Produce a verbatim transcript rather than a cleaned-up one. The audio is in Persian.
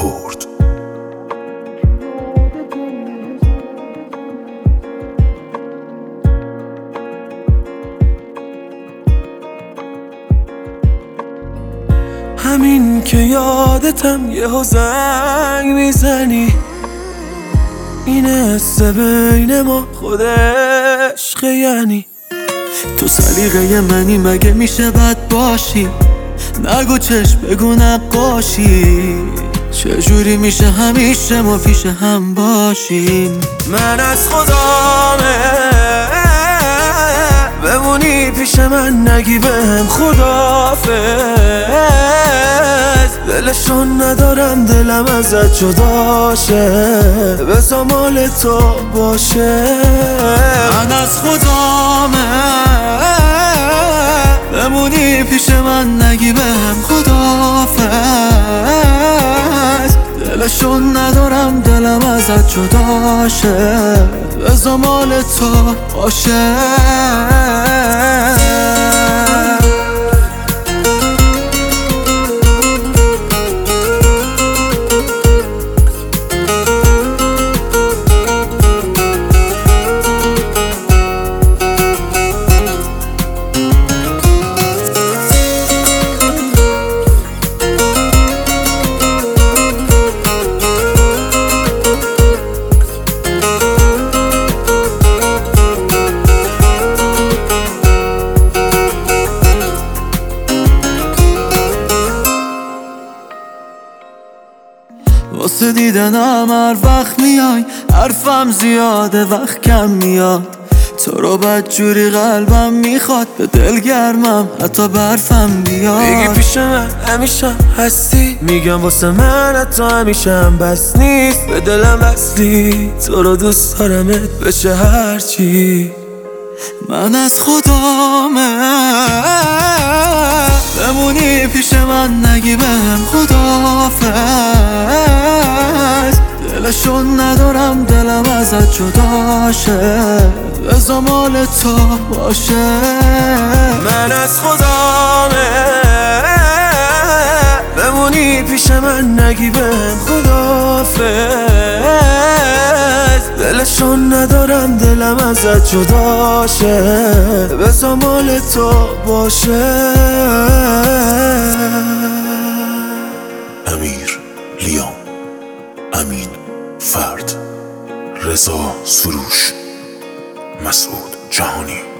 کرد. همین که یادتم یه زنگ میزنی، این حس بین ما خود عشق، یعنی تو سلیقه منی مگه میشه بد باشی؟ نگو چشم بگو نقاشی. چجوری میشه همیشه ما پیش هم باشیم؟ من از خدامه بمونی پیش من، نگی بهم خداحافظ. دلشون ندارم دلم ازت جداشه، بذار مال تو باشه. من از خدامه بمونی پیش من، نگی بهم خداحافظ. دلشون ندارم دلم ازت جداشه، بذار مال تو باشه. واسه دیدنم هر وقت میای، حرفم زیاده وقت کم میاد. تو رو بدجوری قلبم میخواد، به دل گرمم حتی برفم بیاد. میگی پیش من همیشه هستی، میگم واسه من حتی همیشه هم بس نیست. به دلم وصلی، تو رو دوست دارمت بشه هرچی. من از خدامه بمونی پیش من، نگی بهم خداحافظ. دلشون ندارم دلم ازت جداشه، بذار مال تو باشه. من از خدامه بمونی پیش من، نگی بهم خداحافظ. دلشون ندارم دلم ازت جداشه، بذار مال تو باشه. امیر لیام، امین فرد، رضا سروش، مسعود جهانی.